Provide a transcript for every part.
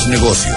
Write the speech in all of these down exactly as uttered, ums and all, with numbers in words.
los negocios.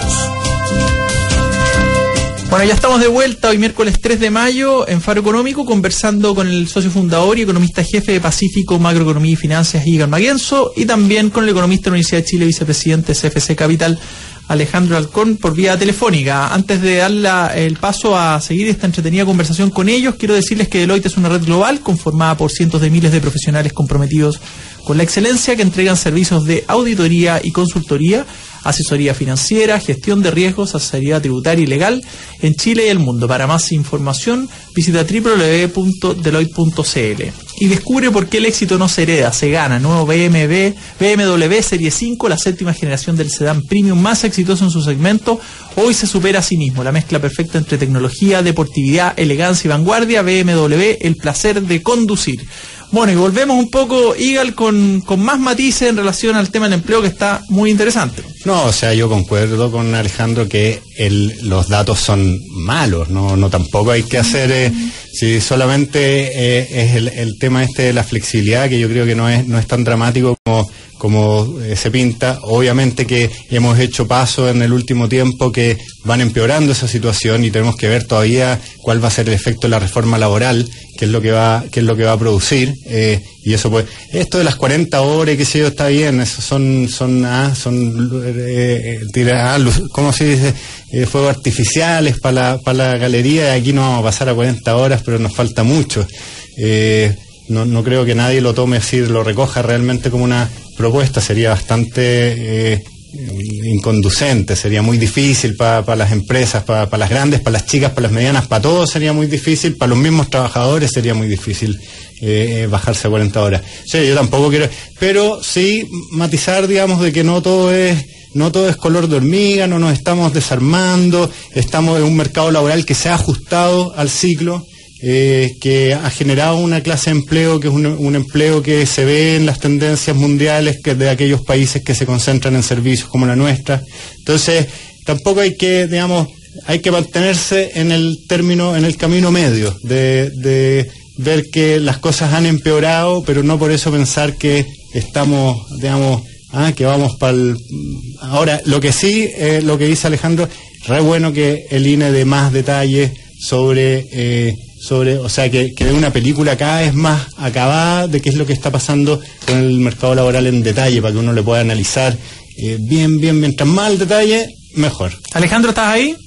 Bueno, ya estamos de vuelta hoy miércoles tres de mayo en Faro Económico, conversando con el socio fundador y economista jefe de Pacífico Macroeconomía y Finanzas, Ígal Maguenzo, y también con el economista de la Universidad de Chile, vicepresidente de C F C Capital, Alejandro Alarcón, por vía telefónica. Antes de dar la, el paso a seguir esta entretenida conversación con ellos, quiero decirles que Deloitte es una red global conformada por cientos de miles de profesionales comprometidos con la excelencia, que entregan servicios de auditoría y consultoría, asesoría financiera, gestión de riesgos, asesoría tributaria y legal en Chile y el mundo. Para más información, visita doble u doble u doble u punto deloitte punto c l y descubre por qué el éxito no se hereda, se gana. Nuevo B M W, B M W Serie cinco, la séptima generación del sedán premium más exitoso en su segmento, hoy se supera a sí mismo. La mezcla perfecta entre tecnología, deportividad, elegancia y vanguardia. B M W, el placer de conducir. Bueno, y volvemos un poco, Ígal, con, con más matices en relación al tema del empleo, que está muy interesante. No, o sea, yo concuerdo con Alejandro que el, los datos son malos, no, no tampoco hay que hacer, eh, si solamente eh, es el, el tema este de la flexibilidad, que yo creo que no es, no es tan dramático como, como eh, se pinta. Obviamente que hemos hecho pasos en el último tiempo que van empeorando esa situación y tenemos que ver todavía cuál va a ser el efecto de la reforma laboral, qué es lo que va, qué es lo que va a producir, eh, y eso pues, esto de las cuarenta horas, qué sé yo, está bien, eso son, son, ah, son, eh, tira, ah, ¿cómo se dice? Eh, fuegos artificiales para la, para la galería, y aquí no vamos a pasar a cuarenta horas, pero nos falta mucho. Eh, no, no creo que nadie lo tome así, lo recoja realmente como una propuesta, sería bastante, eh, inconducente, sería muy difícil para pa las empresas, para pa las grandes, para las chicas, para las medianas, para todos sería muy difícil, para los mismos trabajadores sería muy difícil eh, bajarse a cuarenta horas. Sí, yo tampoco quiero, pero sí matizar, digamos, de que no todo es no todo es color de hormiga, no nos estamos desarmando, estamos en un mercado laboral que se ha ajustado al ciclo, Eh, que ha generado una clase de empleo que es un, un empleo que se ve en las tendencias mundiales, que de aquellos países que se concentran en servicios como la nuestra. Entonces, tampoco hay que, digamos, hay que mantenerse en el término, en el camino medio, de, de ver que las cosas han empeorado, pero no por eso pensar que estamos, digamos, ah, que vamos para el... Ahora, lo que sí, eh, lo que dice Alejandro, re bueno que el I N E dé más detalles sobre... Eh, sobre, o sea, que, que de una película cada vez más acabada de qué es lo que está pasando con el mercado laboral en detalle, para que uno le pueda analizar eh, bien, bien, mientras más el detalle, mejor. Alejandro, ¿estás ahí?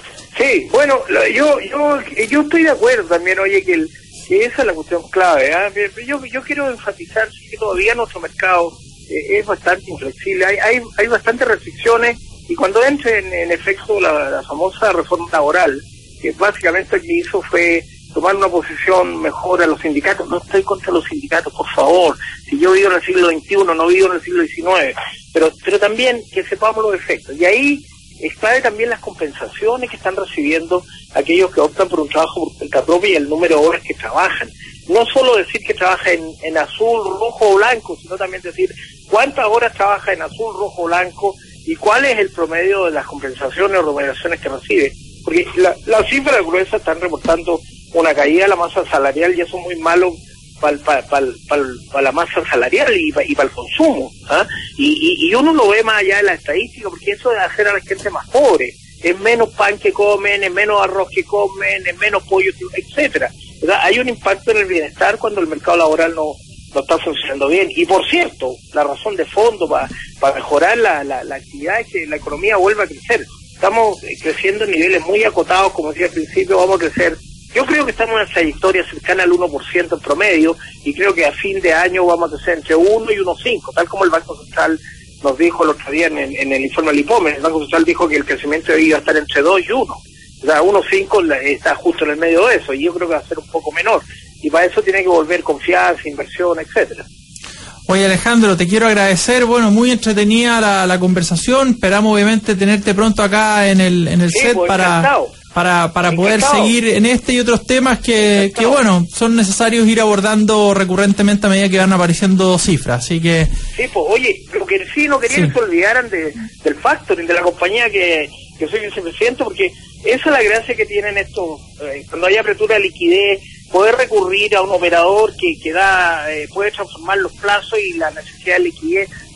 Sí, bueno, yo yo yo estoy de acuerdo también, oye, que, el, que esa es la cuestión clave. ¿eh? Yo, yo quiero enfatizar que todavía nuestro mercado eh, es bastante inflexible, hay, hay, hay bastantes restricciones, y cuando entre en, en efecto la, la famosa reforma laboral, que básicamente lo que hizo fue tomar una posición mejor a los sindicatos. No estoy contra los sindicatos, por favor. Si yo vivo en el siglo veintiuno, no vivo en el siglo diecinueve. Pero, pero también que sepamos los efectos. Y ahí está también las compensaciones que están recibiendo aquellos que optan por un trabajo por cuenta propia y el número de horas que trabajan. No solo decir que trabaja en, en azul, rojo o blanco, sino también decir cuántas horas trabaja en azul, rojo o blanco y cuál es el promedio de las compensaciones o remuneraciones que recibe. Porque la, las cifras gruesas están reportando una caída de la masa salarial, y eso es muy malo para pa, pa, pa, pa la masa salarial y para y pa el consumo. ¿ah? Y, y, y uno lo ve más allá de la estadística, porque eso de hacer a la gente más pobre. Es menos pan que comen, es menos arroz que comen, es menos pollo, etcétera. ¿Verdad? Hay un impacto en el bienestar cuando el mercado laboral no, no está funcionando bien. Y por cierto, la razón de fondo para para mejorar la, la, la actividad es que la economía vuelva a crecer. Estamos creciendo en niveles muy acotados, como decía al principio, vamos a crecer. Yo creo que estamos en una trayectoria cercana al uno por ciento en promedio, y creo que a fin de año vamos a crecer entre uno y uno coma cinco, tal como el Banco Central nos dijo el otro día en, en el informe del IPOME. El Banco Central dijo que el crecimiento iba a estar entre dos y uno. O sea, uno coma cinco está justo en el medio de eso, y yo creo que va a ser un poco menor. Y para eso tiene que volver confianza, inversión, etcétera. Oye, Alejandro, te quiero agradecer, bueno, muy entretenida la, la conversación. Esperamos obviamente tenerte pronto acá en el en el sí, set pues, para, para para poder seguir en este y otros temas que, que, bueno, son necesarios ir abordando recurrentemente a medida que van apareciendo cifras, así que... Sí, pues, oye, lo que sí no quería sí. que se olvidaran de, del factoring, de la compañía que, que soy vicepresidente, porque esa es la gracia que tienen estos, eh, cuando hay apertura de liquidez, poder recurrir a un operador que, que da, eh, puede transformar los plazos y la necesidad de liquidez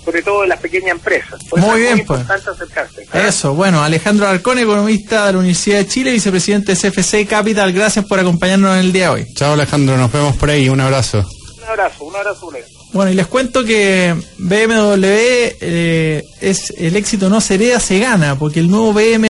sobre todo de las pequeñas empresas. Por Muy eso bien, es muy pues. importante acercarse. ¿Verdad? Eso, bueno, Alejandro Alarcón, economista de la Universidad de Chile, vicepresidente de C F C Capital, gracias por acompañarnos en el día de hoy. Chao Alejandro, nos vemos por ahí, un abrazo. Un abrazo, un abrazo, Leo. Bueno, y les cuento que B M W eh, es el éxito no se hereda, se gana, porque el nuevo B M